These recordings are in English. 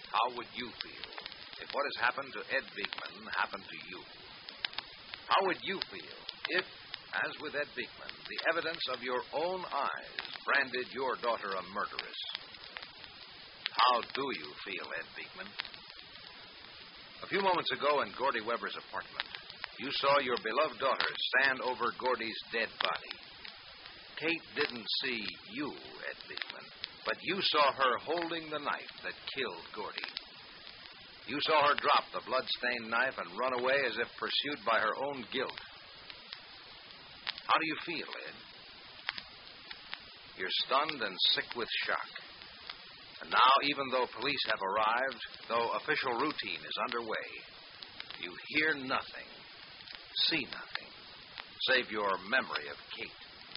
how would you feel if what has happened to Ed Beekman happened to you? How would you feel if, as with Ed Beekman, the evidence of your own eyes branded your daughter a murderess? How do you feel, Ed Beekman? A few moments ago in Gordy Weber's apartment, you saw your beloved daughter stand over Gordy's dead body. Kate didn't see you, Ed Beekman, but you saw her holding the knife that killed Gordy. You saw her drop the blood-stained knife and run away as if pursued by her own guilt. How do you feel, Ed? You're stunned and sick with shock. And now, even though police have arrived, though official routine is underway, you hear nothing, see nothing, save your memory of Kate.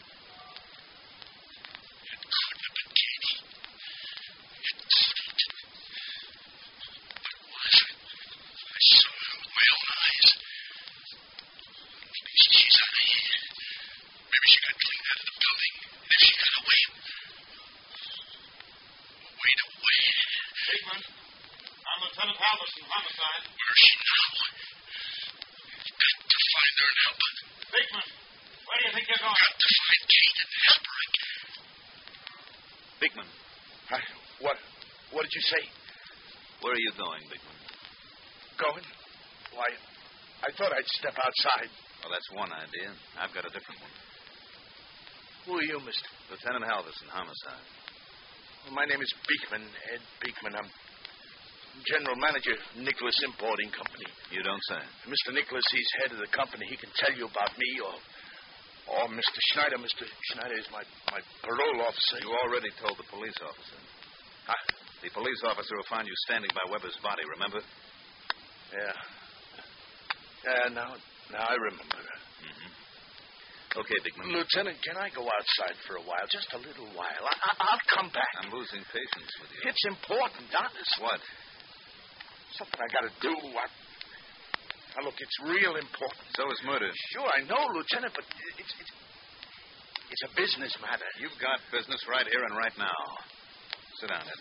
Homicide. Where is she now? You've got to find her and help her. Beekman, where do you think you're going? Got to find Kate and help her again. Beekman. What did you say? Where are you going, Beekman? Going? Why, I thought I'd step outside. Well, that's one idea. I've got a different one. Who are you, mister? Lieutenant Halverson, homicide. Well, my name is Beekman, Ed Beekman. I'm General Manager, Nicholas Importing Company. You don't say. Mr. Nicholas, he's head of the company. He can tell you about me or Mr. Schneider. Mr. Schneider is my parole officer. You already told the police officer. Huh? The police officer who found you standing by Weber's body, remember? Yeah. Yeah, now I remember. Mm-hmm. Okay, Beekman. Lieutenant, can I go outside for a while? Just a little while. I'll come back. I'm losing patience with you. It's important, honest. What? Something I got to do. Now, look, it's real important. So is murder. Sure, I know, Lieutenant, but it's a business matter. You've got business right here and right now. Sit down, Ed.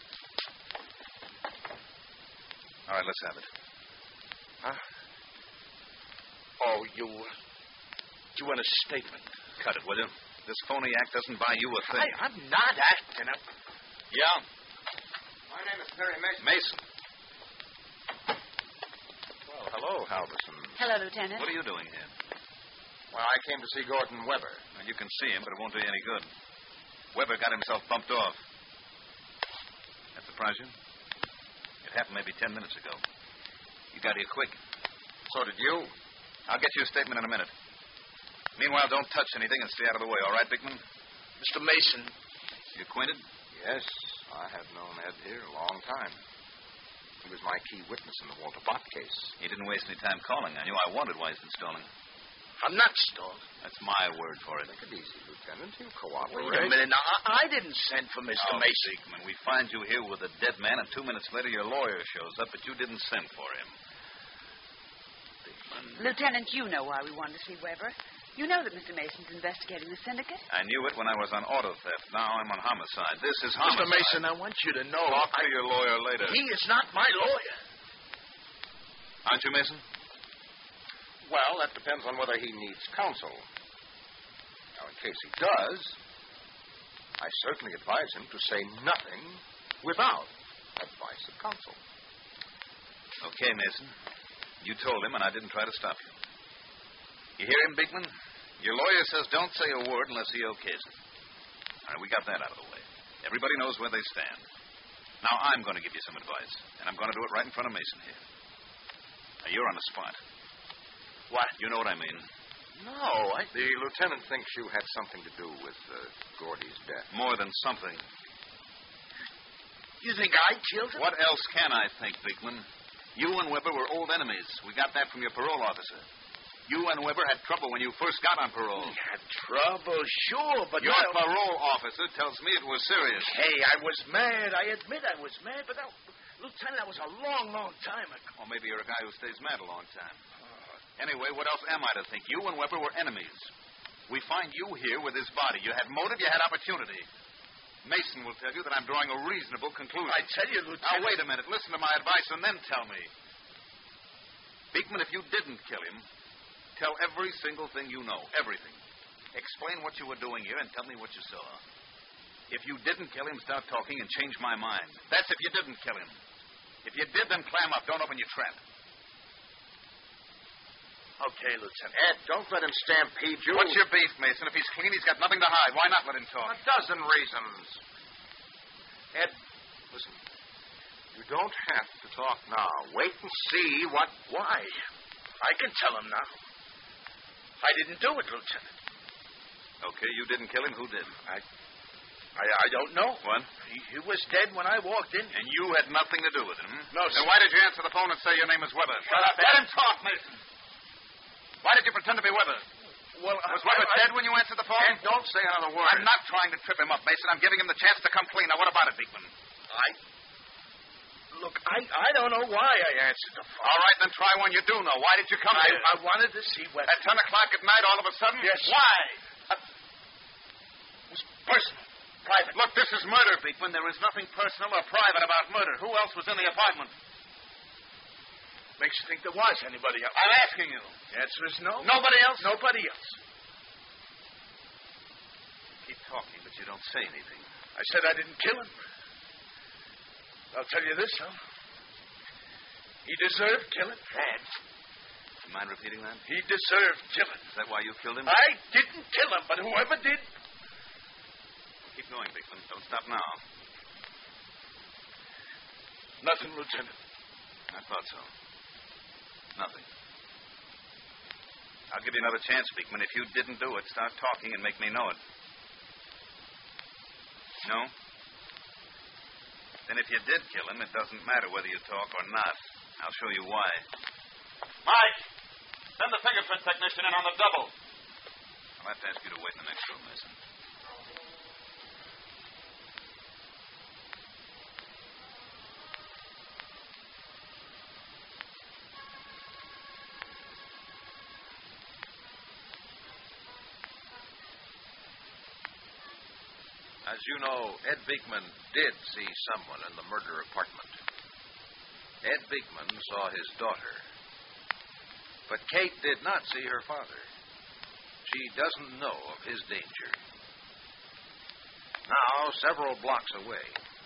All right, let's have it. Huh? Oh, you want a statement? Cut it, will you? This phony act doesn't buy you a thing. I'm not acting. Yeah? My name is Perry Mason. Mason. Well, hello, Halverson. Hello, Lieutenant. What are you doing here? Well, I came to see Gordon Weber. Well, you can see him, but it won't do you any good. Weber got himself bumped off. That surprise you? It happened maybe 10 minutes ago. You got here quick. So did you? I'll get you a statement in a minute. Meanwhile, don't touch anything and stay out of the way, all right, Beekman? Mr. Mason. You acquainted? Yes, I have known Ed here a long time. He was my key witness in the Walter Bott case. He didn't waste any time calling on you. I wondered why he's been stalling. I'm not stalling. That's my word for it. Take it easy, Lieutenant. You cooperate. Wait a minute. Now, I didn't send for Mr. Mason. Beekman, we find you here with a dead man, and 2 minutes later your lawyer shows up, but you didn't send for him. Beekman. Lieutenant, you know why we wanted to see Weber. You know that Mr. Mason's investigating the syndicate. I knew it when I was on auto theft. Now I'm on homicide. This is homicide. Mr. Mason, I want you to know... Talk to your lawyer later. He is not my lawyer. Aren't you, Mason? Well, that depends on whether he needs counsel. Now, in case he does, I certainly advise him to say nothing without advice of counsel. Okay, Mason. You told him, and I didn't try to stop you. You hear him, Beekman? Your lawyer says don't say a word unless he okays it. All right, we got that out of the way. Everybody knows where they stand. Now, I'm going to give you some advice, and I'm going to do it right in front of Mason here. Now, you're on the spot. What? You know what I mean. No, The lieutenant thinks you had something to do with Gordy's death. More than something. You think I killed him? What else can I think, Beekman? You and Weber were old enemies. We got that from your parole officer. You and Weber had trouble when you first got on parole. We had trouble, sure, but... Your parole officer tells me it was serious. Hey, I was mad. I admit I was mad, but Lieutenant, that was a long, long time ago. Or maybe you're a guy who stays mad a long time. Anyway, what else am I to think? You and Weber were enemies. We find you here with his body. You had motive, you had opportunity. Mason will tell you that I'm drawing a reasonable conclusion. I tell you, Lieutenant... Now, wait a minute. Listen to my advice and then tell me. Beekman, if you didn't kill him, tell every single thing you know. Everything. Explain what you were doing here and tell me what you saw. If you didn't kill him, start talking and change my mind. That's if you didn't kill him. If you did, then clam up. Don't open your trap. Okay, Lieutenant. Ed, don't let him stampede you. What's your beef, Mason? If he's clean, he's got nothing to hide. Why not let him talk? A dozen reasons. Ed, listen. You don't have to talk now. Wait and see what... Why? I can tell him now. I didn't do it, Lieutenant. Okay, you didn't kill him. Who did? I don't know. What? He was dead when I walked in. And you had nothing to do with it, No, Then sir. why did you answer the phone and say your name is Weber? Shut up, Let him talk, Mason. Why did you pretend to be Weber? Well, Was Weber dead when you answered the phone? Ed, don't say another word. I'm not trying to trip him up, Mason. I'm giving him the chance to come clean. Now, what about it, Beekman? Look, I don't know why I answered the phone. All right, then try one you do know. Why did you come here? I wanted to see Weber. At 10 o'clock at night, all of a sudden? Yes. Why? It was personal. Private. Look, this is murder, Beekman. There is nothing personal or private about murder. Who else was in the apartment? Makes you think there was anybody else. I'm asking you. The answer is no. Nobody else? Nobody else. Keep talking, but you don't say anything. I said I didn't kill him. I'll tell you this, huh? He deserved killing. Dad. You mind repeating that? He deserved killing. Is that why you killed him? I didn't kill him, but whoever did... Keep going, Beekman. Don't stop now. Nothing, Lieutenant. I thought so. Nothing. I'll give you another chance, Beekman. If you didn't do it, start talking and make me know it. No? Then if you did kill him, it doesn't matter whether you talk or not. I'll show you why. Mike! Send the fingerprint technician in on the double. I'll have to ask you to wait in the next room, Mason. As you know, Ed Beekman did see someone in the murder apartment. Ed Beekman saw his daughter. But Kate did not see her father. She doesn't know of his danger. Now, several blocks away.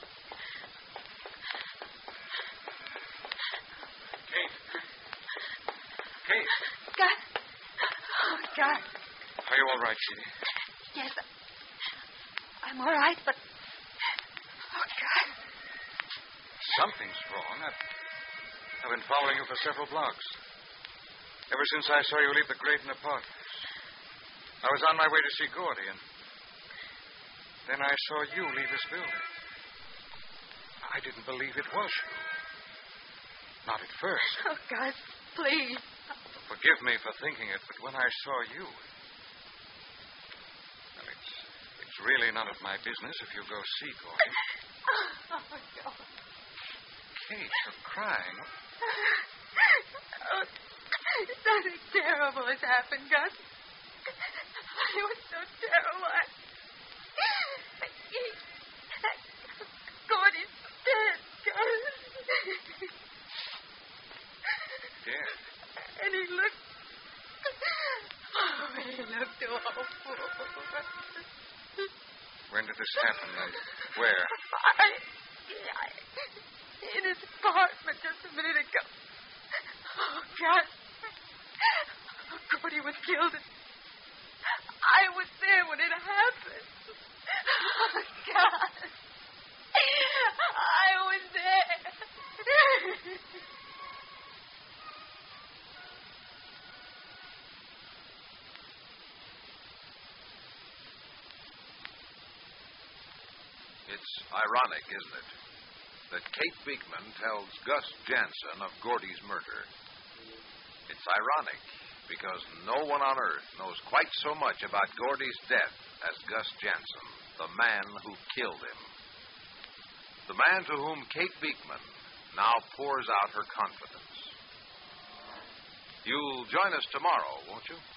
Kate. Kate. Gus. Oh, Gus. Are you all right, Kitty? Yes, I'm all right, but... Oh, God. Something's wrong. I've been following you for several blocks. Ever since I saw you leave the Graydon apartments. I was on my way to see Gordy, and then I saw you leave this building. I didn't believe it was you. Not at first. Oh, Gus, please. Forgive me for thinking it, but when I saw you... Well, it's really none of my business if you go see Gordy. Oh, God. Kate, you're crying. Oh, something terrible has happened, Gus. It was so terrible. Gordy's dead, Gus. Dead? And he looked... Oh, he looked awful. When did this happen, and where? In his apartment just a minute ago. Oh, God. Gordy was killed. I was there when it happened. Oh, God. I was there. It's ironic, isn't it, that Kate Beekman tells Gus Jansen of Gordy's murder. It's ironic because no one on earth knows quite so much about Gordy's death as Gus Jansen, the man who killed him. The man to whom Kate Beekman now pours out her confidence. You'll join us tomorrow, won't you?